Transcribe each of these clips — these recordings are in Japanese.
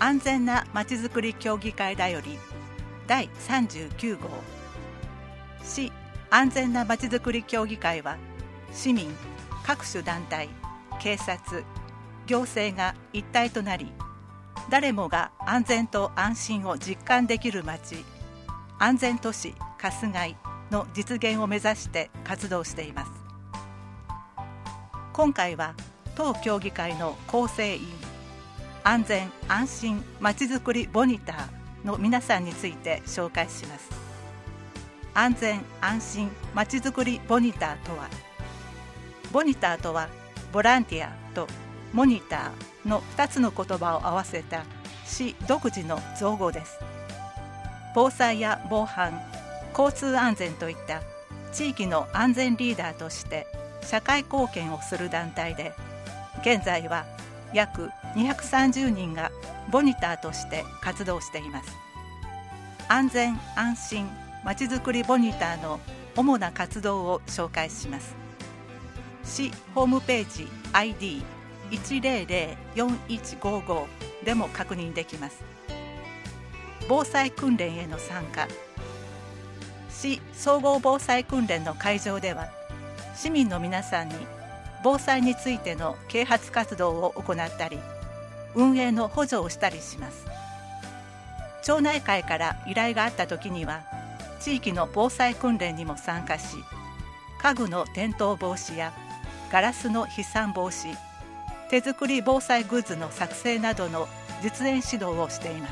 安全なまちづくり協議会だより第39号。市安全なまちづくり協議会は、市民、各種団体、警察、行政が一体となり、誰もが安全と安心を実感できる街、安全都市春日井の実現を目指して活動しています。今回は当協議会の構成員、安全安心まちづくりモニターの皆さんについて紹介します。安全安心まちづくりモニターとは、モニターとはボランティアとモニターの2つの言葉を合わせた市独自の造語です。防災や防犯、交通安全といった地域の安全リーダーとして社会貢献をする団体で、現在は約230人がモニターとして活動しています。安全安心まちづくりモニターの主な活動を紹介します。市ホームページ ID1004155 でも確認できます。防災訓練への参加。市総合防災訓練の会場では、市民の皆さんに防災についての啓発活動を行ったり、運営の補助をしたりします。町内会から依頼があった時には、地域の防災訓練にも参加し、家具の転倒防止やガラスの飛散防止、手作り防災グッズの作成などの実演指導をしています。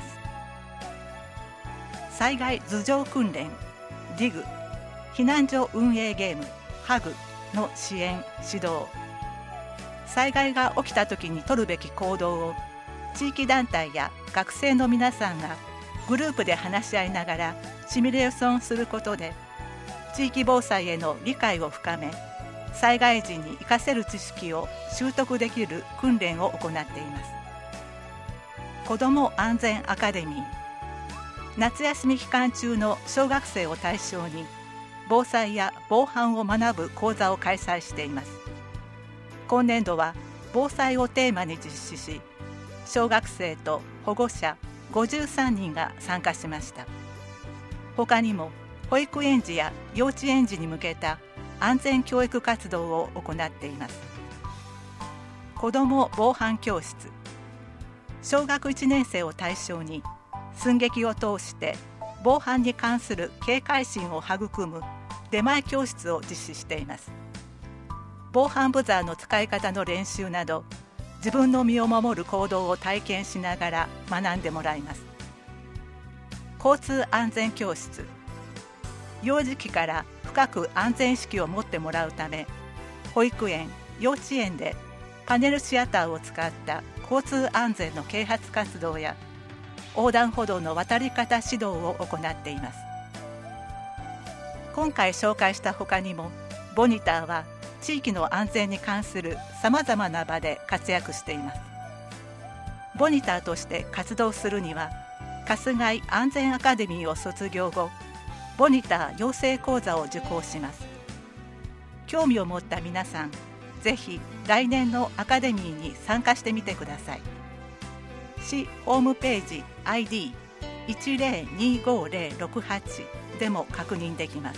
災害頭上訓練、DIG、避難所運営ゲーム、HUG の支援・指導、災害が起きた時に取るべき行動を地域団体や学生の皆さんがグループで話し合いながらシミュレーションすることで、地域防災への理解を深め、災害時に活かせる知識を習得できる訓練を行っています。子ども安全アカデミー、夏休み期間中の小学生を対象に防災や防犯を学ぶ講座を開催しています。今年度は防災をテーマに実施し、小学生と保護者53人が参加しました。他にも保育園児や幼稚園児に向けた安全教育活動を行っています。子ども防犯教室、小学1年生を対象に寸劇を通して防犯に関する警戒心を育む出前教室を実施しています。防犯ブザーの使い方の練習など、自分の身を守る行動を体験しながら学んでもらいます。交通安全教室、幼児期から深く安全意識を持ってもらうため、保育園、幼稚園でパネルシアターを使った交通安全の啓発活動や横断歩道の渡り方指導を行っています。今回紹介した他にも、モニターは地域の安全に関するさまざまな場で活躍しています。モニターとして活動するには、春日井安全アカデミーを卒業後、モニター養成講座を受講します。興味を持った皆さん、ぜひ来年のアカデミーに参加してみてください。市ホームページ ID1025068 でも確認できます。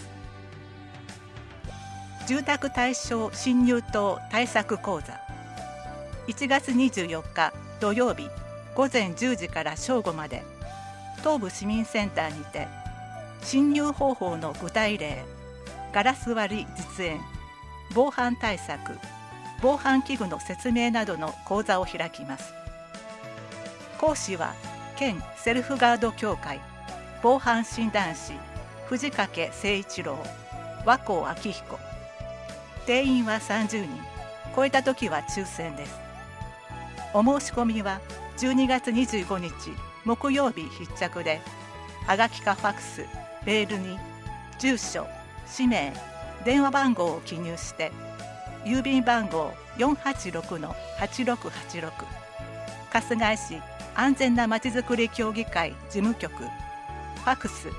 住宅対象侵入等対策講座、1月24日土曜日午前10時から正午まで、東部市民センターにて侵入方法の具体例、ガラス割り実演、防犯対策、防犯器具の説明などの講座を開きます。講師は県セルフガード協会防犯診断士藤掛誠一郎、和光明彦。定員は30人、超えた時は抽選です。お申し込みは12月25日木曜日必着で、はがきかファクス、メールに住所、氏名、電話番号を記入して、郵便番号 486-8686 春日井市安全なまちづくり協議会事務局、ファクス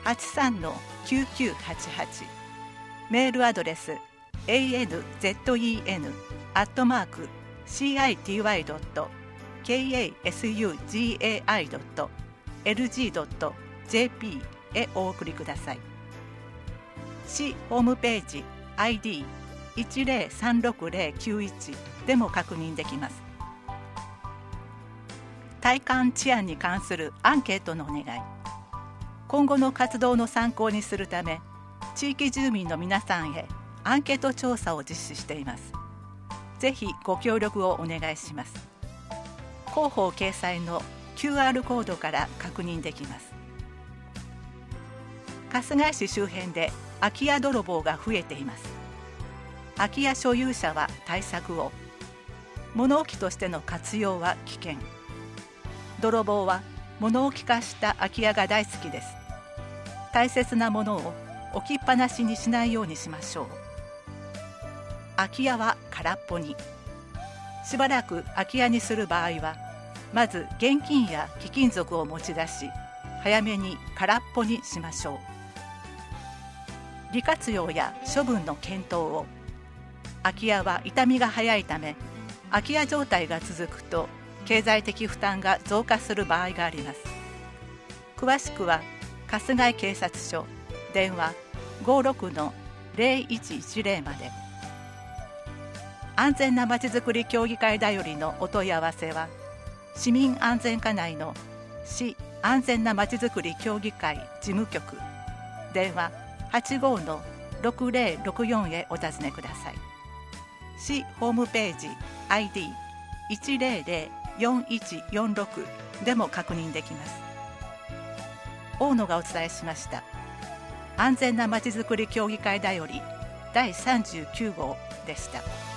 83-9988、メールアドレス anzen@city.go.jp kasugai.lg.jp へお送りください。市ホームページ ID10369091 でも確認できます。体感治安に関するアンケートのお願い。今後の活動の参考にするため、地域住民の皆さんへアンケート調査を実施しています。ぜひご協力をお願いします。広報掲載の QR コードから確認できます。春日井市周辺で空き家泥棒が増えています。空き家所有者は対策を。物置としての活用は危険。泥棒は物置化した空き家が大好きです。大切なものを置きっぱなしにしないようにしましょう。空き家は空っぽに。しばらく空き家にする場合は、まず現金や貴金属を持ち出し、早めに空っぽにしましょう。利活用や処分の検討を。空き家は傷みが早いため、空き家状態が続くと経済的負担が増加する場合があります。詳しくは春日井警察署電話 56-0110 まで。安全なまちづくり協議会だよりのお問い合わせは、市民安全課内の市安全なまちづくり協議会事務局電話 85-6064 へお尋ねください。市ホームページ ID1004146 でも確認できます。大野がお伝えしました。安全なまちづくり協議会だより第39号でした。